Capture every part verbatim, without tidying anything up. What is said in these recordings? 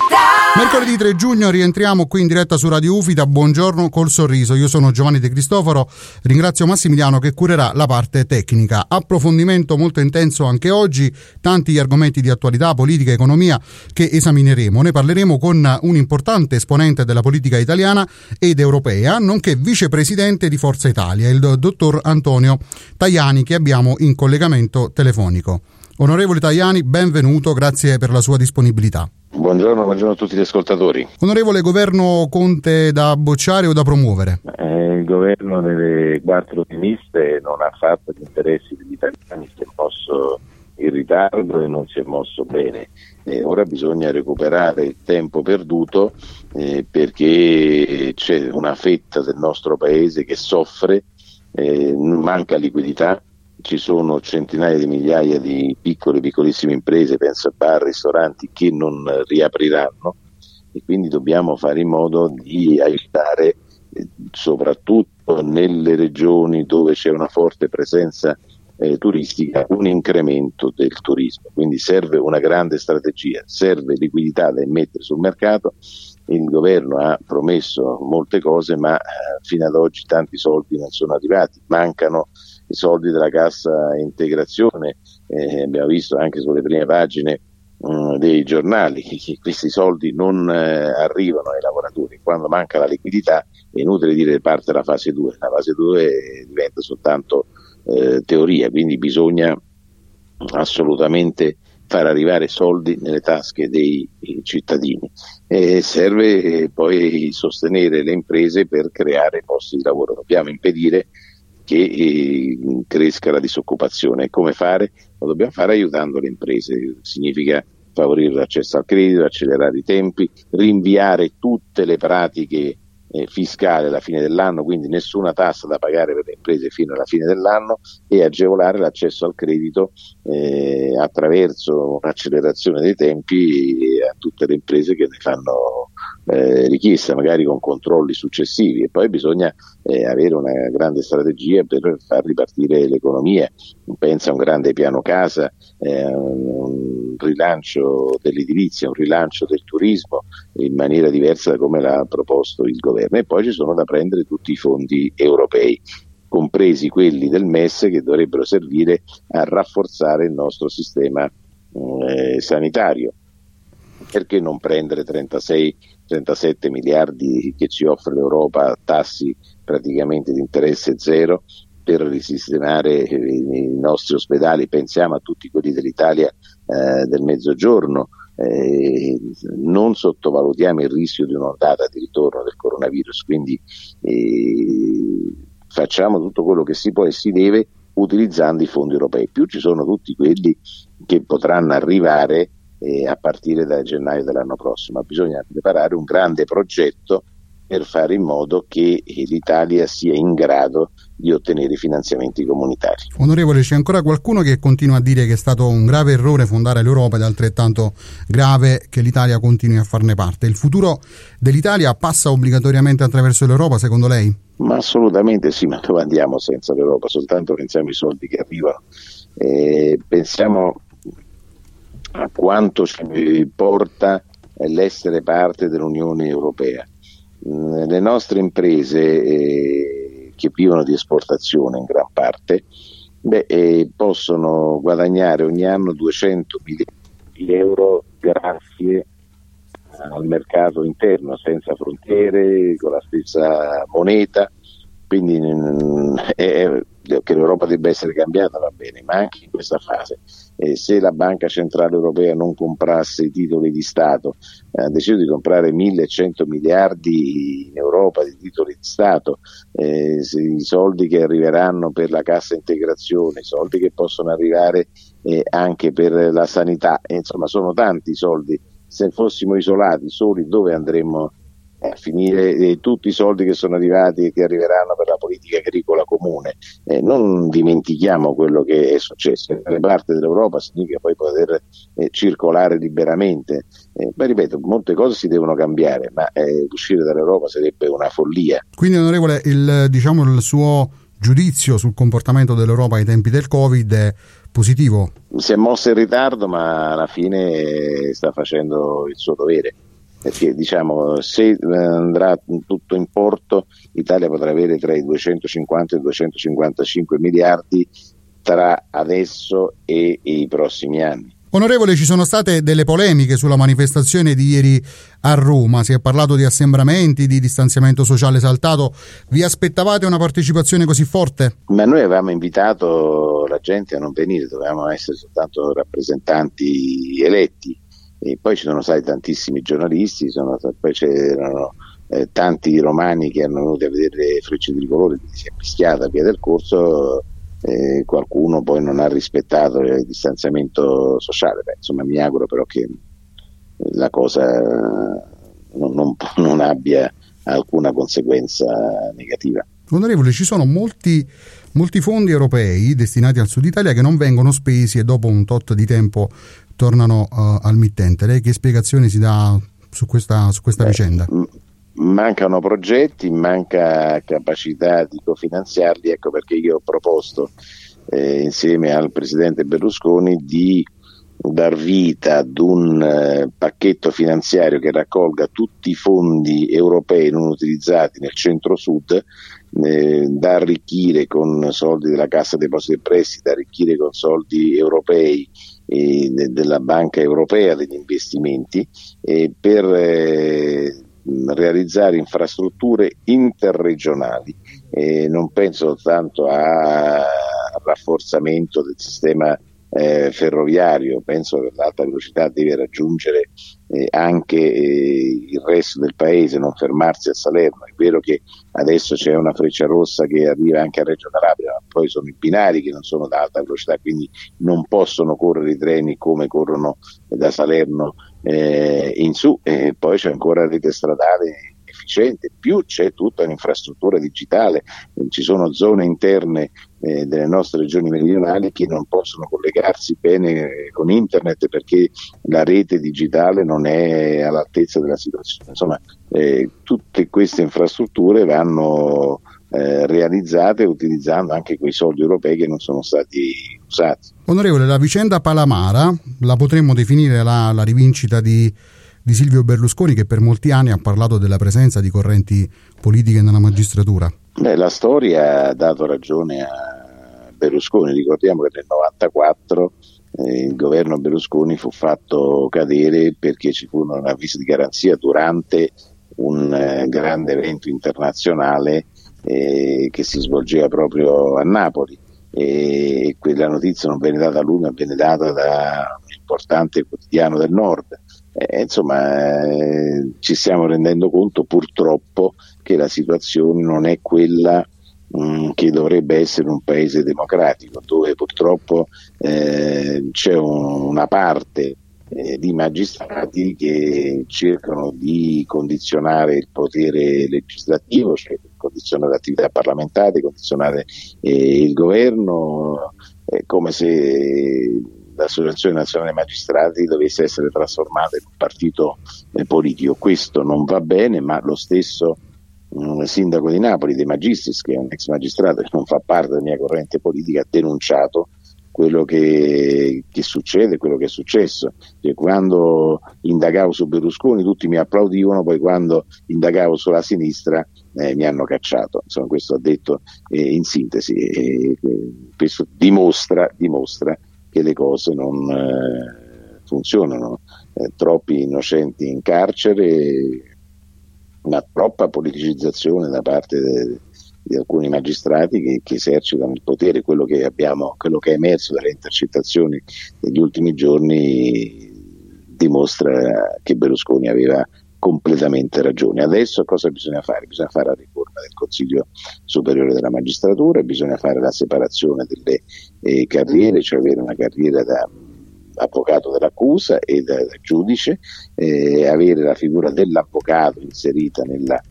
Mercoledì tre giugno rientriamo qui in diretta su Radio Ufita. Buongiorno col sorriso. Io sono Giovanni De Cristoforo. Ringrazio Massimiliano che curerà la parte tecnica. Approfondimento molto intenso anche oggi. Tanti gli argomenti di attualità, politica, economia che esamineremo. Ne parleremo con un importante esponente della politica italiana ed europea, nonché vicepresidente di Forza Italia, il dottor Antonio Tajani, che abbiamo in collegamento telefonico. Onorevole Tajani, benvenuto, grazie per la sua disponibilità. Buongiorno, buongiorno a tutti gli ascoltatori. Onorevole, governo Conte da bocciare o da promuovere? Eh, il governo delle quattro sinistre non ha fatto gli interessi degli italiani, si è mosso in ritardo e non si è mosso bene. Eh, ora bisogna recuperare il tempo perduto eh, perché c'è una fetta del nostro paese che soffre, eh, manca liquidità. Ci sono centinaia di migliaia di piccole, piccolissime imprese, penso a bar, ristoranti, che non riapriranno e quindi dobbiamo fare in modo di aiutare eh, soprattutto nelle regioni dove c'è una forte presenza eh, turistica, un incremento del turismo. Quindi serve una grande strategia, serve liquidità da immettere sul mercato. Il governo ha promesso molte cose, ma eh, fino ad oggi tanti soldi non sono arrivati, mancano i soldi della cassa integrazione, eh, abbiamo visto anche sulle prime pagine mh, dei giornali che questi soldi non eh, arrivano ai lavoratori. Quando manca la liquidità è inutile dire parte la fase due, la fase due diventa soltanto eh, teoria, quindi bisogna assolutamente far arrivare soldi nelle tasche dei cittadini. E serve eh, poi sostenere le imprese per creare posti di lavoro, dobbiamo impedire che eh, cresca la disoccupazione. Come fare? Lo dobbiamo fare aiutando le imprese, significa favorire l'accesso al credito, accelerare i tempi, rinviare tutte le pratiche eh, fiscali alla fine dell'anno, quindi nessuna tassa da pagare per le imprese fino alla fine dell'anno, e agevolare l'accesso al credito eh, attraverso un'accelerazione dei tempi a tutte le imprese che ne fanno eh, richiesta, magari con controlli successivi. E poi bisogna eh, avere una grande strategia per far ripartire l'economia. Pensa a un grande piano casa, eh, un rilancio dell'edilizia, un rilancio del turismo in maniera diversa da come l'ha proposto il governo. E poi ci sono da prendere tutti i fondi europei, compresi quelli del M E S, che dovrebbero servire a rafforzare il nostro sistema eh, sanitario. Perché non prendere trentasei trentasette miliardi che ci offre l'Europa a tassi praticamente di interesse zero per risistemare i nostri ospedali? Pensiamo a tutti quelli dell'Italia eh, del Mezzogiorno. Eh, non sottovalutiamo il rischio di un'ondata di ritorno del coronavirus, quindi eh, facciamo tutto quello che si può e si deve utilizzando i fondi europei. Più ci sono tutti quelli che potranno arrivare eh, a partire da gennaio dell'anno prossimo. Bisogna preparare un grande progetto per fare in modo che l'Italia sia in grado di ottenere i finanziamenti comunitari. Onorevole, c'è ancora qualcuno che continua a dire che è stato un grave errore fondare l'Europa ed è altrettanto grave che l'Italia continui a farne parte. Il futuro dell'Italia passa obbligatoriamente attraverso l'Europa, secondo lei? Ma assolutamente sì, ma dove andiamo senza l'Europa? Soltanto pensiamo ai soldi che arrivano. Eh, pensiamo a quanto ci porta l'essere parte dell'Unione Europea. Le nostre imprese eh, che vivono di esportazione in gran parte beh, eh, possono guadagnare ogni anno duecento milioni di euro grazie al mercato interno, senza frontiere, con la stessa moneta. Quindi mh, è, che l'Europa debba essere cambiata va bene, ma anche in questa fase eh, se la Banca Centrale Europea non comprasse i titoli di Stato, ha eh, deciso di comprare millecento miliardi in Europa di titoli di Stato, eh, se i soldi che arriveranno per la cassa integrazione, i soldi che possono arrivare eh, anche per la sanità, eh, insomma sono tanti i soldi. Se fossimo isolati soli, dove andremmo a finire eh, tutti i soldi che sono arrivati e che arriveranno per la politica agricola comune? Eh, non dimentichiamo quello che è successo. Essere parte dell'Europa significa poi poter eh, circolare liberamente. Eh, ma ripeto, molte cose si devono cambiare, ma eh, uscire dall'Europa sarebbe una follia. Quindi, onorevole, il, diciamo, il suo giudizio sul comportamento dell'Europa ai tempi del Covid è positivo? Si è mossa in ritardo, ma alla fine sta facendo il suo dovere. perché diciamo se andrà tutto in porto l'Italia potrà avere tra i duecentocinquanta e i duecentocinquantacinque miliardi tra adesso e, e i prossimi anni. Onorevole, ci sono state delle polemiche sulla manifestazione di ieri a Roma, si è parlato di assembramenti, di distanziamento sociale esaltato, vi aspettavate una partecipazione così forte? Ma noi avevamo invitato la gente a non venire, dovevamo essere soltanto rappresentanti eletti, e poi ci sono stati tantissimi giornalisti, sono, poi c'erano eh, tanti romani che hanno venuto a vedere le frecce tricolori, quindi si è mischiata via del corso. Eh, qualcuno poi non ha rispettato il distanziamento sociale. Beh, insomma, mi auguro però che la cosa non, non, non abbia alcuna conseguenza negativa. Onorevole, ci sono molti, molti fondi europei destinati al Sud Italia che non vengono spesi e dopo un tot di tempo tornano uh, al mittente. Lei che spiegazioni si dà su questa, su questa Beh, vicenda? M- Mancano progetti, manca capacità di cofinanziarli, ecco perché io ho proposto eh, insieme al Presidente Berlusconi di dar vita ad un eh, pacchetto finanziario che raccolga tutti i fondi europei non utilizzati nel centro-sud, eh, da arricchire con soldi della Cassa Depositi e Prestiti, da arricchire con soldi europei e de- della Banca Europea degli Investimenti, eh, per eh, realizzare infrastrutture interregionali. Eh, non penso tanto al rafforzamento del sistema eh, ferroviario, penso che l'alta velocità deve raggiungere eh, anche eh, il resto del paese, non fermarsi a Salerno. È vero che adesso c'è una freccia rossa che arriva anche a Reggio Calabria, ma poi sono i binari che non sono da alta velocità, quindi non possono correre i treni come corrono da Salerno eh, in su, e poi c'è ancora la rete stradale efficiente, più c'è tutta un'infrastruttura digitale, ci sono zone interne eh, delle nostre regioni meridionali che non possono collegarsi bene con internet perché la rete digitale non è all'altezza della situazione. Insomma, eh, tutte queste infrastrutture vanno eh, realizzate utilizzando anche quei soldi europei che non sono stati usati. Onorevole, la vicenda Palamara la potremmo definire la, la rivincita di di Silvio Berlusconi, che per molti anni ha parlato della presenza di correnti politiche nella magistratura. Beh, la storia ha dato ragione a Berlusconi. Ricordiamo che nel novantaquattro eh, il governo Berlusconi fu fatto cadere perché ci fu un avviso di garanzia durante un eh, grande evento internazionale eh, che si svolgeva proprio a Napoli, e quella notizia non venne data a lui ma venne data da un importante quotidiano del nord. Eh, insomma eh, ci stiamo rendendo conto purtroppo che la situazione non è quella mh, che dovrebbe essere un paese democratico, dove purtroppo eh, c'è un, una parte eh, di magistrati che cercano di condizionare il potere legislativo, cioè condizionare l'attività parlamentare, condizionare eh, il governo, eh, come se l'Associazione Nazionale Magistrati dovesse essere trasformata in un partito eh, politico. Questo non va bene, ma lo stesso mh, sindaco di Napoli, De Magistris, che è un ex magistrato che non fa parte della mia corrente politica, ha denunciato quello che, che succede, quello che è successo. Cioè, quando indagavo su Berlusconi tutti mi applaudivano, poi quando indagavo sulla sinistra eh, mi hanno cacciato. Insomma, questo ha detto eh, in sintesi, eh, questo dimostra, dimostra che le cose non eh, funzionano, eh, troppi innocenti in carcere, una troppa politicizzazione da parte de, di alcuni magistrati che, che esercitano il potere. Quello che abbiamo, quello che è emerso dalle intercettazioni degli ultimi giorni dimostra che Berlusconi aveva completamente ragione. Adesso cosa bisogna fare? Bisogna fare la riforma del Consiglio Superiore della Magistratura, bisogna fare la separazione delle eh, carriere, cioè avere una carriera da avvocato dell'accusa e da, da giudice, eh, avere la figura dell'avvocato inserita nella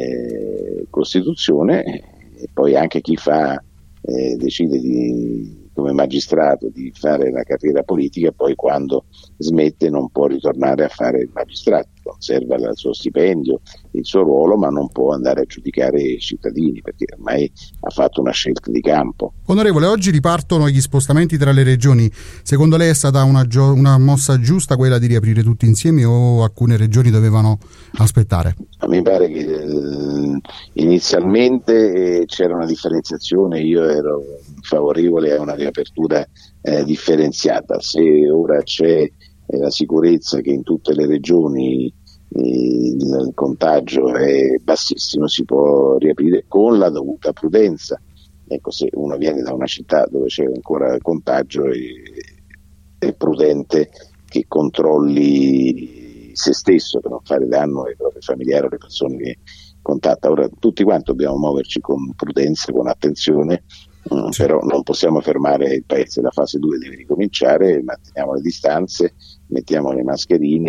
eh, Costituzione, e poi anche chi fa eh, decide di come magistrato di fare la carriera politica, poi quando smette non può ritornare a fare il magistrato, conserva il suo stipendio, il suo ruolo, ma non può andare a giudicare i cittadini perché ormai ha fatto una scelta di campo. Onorevole, oggi ripartono gli spostamenti tra le regioni. Secondo lei è stata una, gio- una mossa giusta quella di riaprire tutti insieme o alcune regioni dovevano aspettare? Mi pare che eh, inizialmente eh, c'era una differenziazione, io ero favorevole a una riapertura eh, differenziata. Se ora c'è eh, la sicurezza che in tutte le regioni eh, il contagio è bassissimo, si può riaprire con la dovuta prudenza. Ecco, se uno viene da una città dove c'è ancora contagio è, è prudente che controlli se stesso per non fare danno ai propri familiari o alle persone che contatta. Ora tutti quanti dobbiamo muoverci con prudenza, con attenzione, mh, sì. Però non possiamo fermare il paese, la fase due deve ricominciare, manteniamo le distanze, mettiamo le mascherine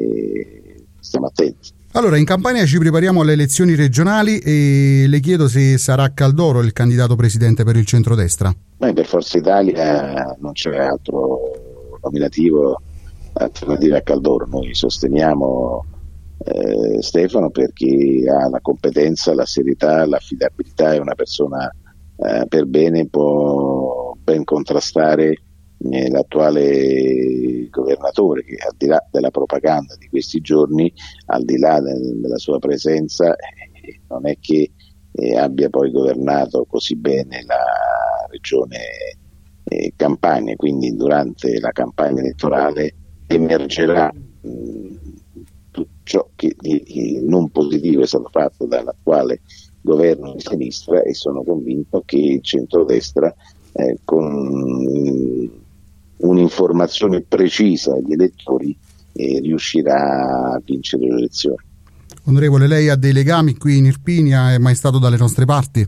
e stiamo attenti. Allora, in Campania ci prepariamo alle elezioni regionali e le chiedo se sarà Caldoro il candidato presidente per il centrodestra. Beh, per Forza Italia non c'è altro nominativo alternativa a Caldoro. Noi sosteniamo eh, Stefano perché ha la competenza, la serietà, l'affidabilità, è una persona eh, per bene, può ben contrastare eh, l'attuale governatore che al di là della propaganda di questi giorni, al di là del, della sua presenza, eh, non è che eh, abbia poi governato così bene la regione eh, Campania, quindi durante la campagna elettorale emergerà mh, tutto ciò che di, di non positivo è stato fatto dall'attuale governo di sinistra e sono convinto che il centrodestra eh, con mh, un'informazione precisa agli elettori eh, riuscirà a vincere le elezioni. Onorevole, lei ha dei legami qui in Irpinia, è mai stato dalle nostre parti?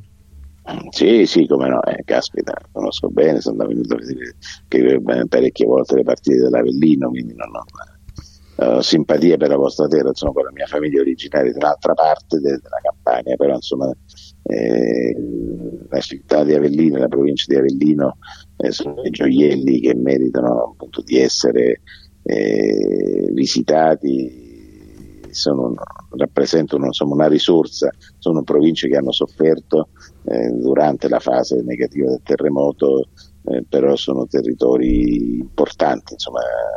Sì, sì, come no, eh, caspita, conosco bene, sono venuto a vedere che parecchie volte le partite dell'Avellino, quindi non ho uh, simpatia per la vostra terra, insomma, con la mia famiglia originaria dall'altra parte de- della Campania, però insomma eh, la città di Avellino, la provincia di Avellino eh, sono dei gioielli che meritano appunto di essere eh, visitati. Sono, rappresentano insomma, una risorsa, sono province che hanno sofferto eh, durante la fase negativa del terremoto, eh, però sono territori importanti, insomma,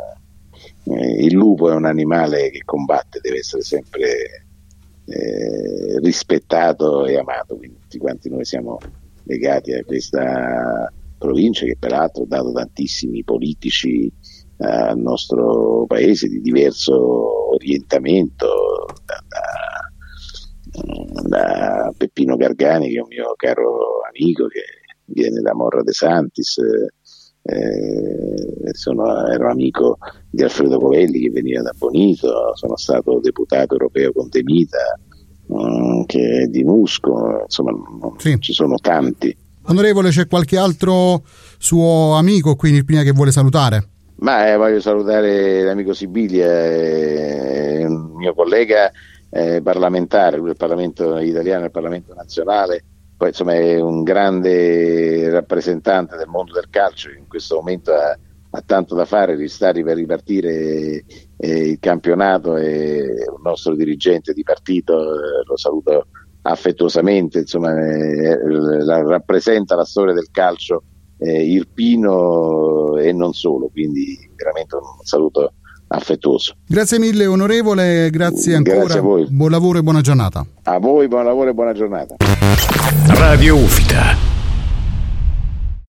eh, il lupo è un animale che combatte, deve essere sempre eh, rispettato e amato, quindi tutti quanti noi siamo legati a questa provincia che peraltro ha dato tantissimi politici al nostro paese di diverso orientamento, da, da, da Peppino Gargani, che è un mio caro amico che viene da Morra de Santis, eh, sono, ero amico di Alfredo Covelli che veniva da Bonito, sono stato deputato europeo con De Mita, mh, che è di Nusco, insomma sì. Ci sono tanti. Onorevole, c'è qualche altro suo amico qui in Irpinia che vuole salutare? Ma eh, voglio salutare l'amico Sibilia, eh, un mio collega eh, parlamentare, lui è il Parlamento italiano e il Parlamento nazionale, poi insomma è un grande rappresentante del mondo del calcio, in questo momento ha, ha tanto da fare, sta per ripartire eh, il campionato e un nostro dirigente di partito, eh, lo saluto affettuosamente, insomma eh, la, rappresenta la storia del calcio Eh, irpino e non solo, quindi veramente un saluto affettuoso. Grazie mille onorevole, grazie ancora, grazie a voi. Buon lavoro e buona giornata. A voi buon lavoro e buona giornata. Radio Ufita.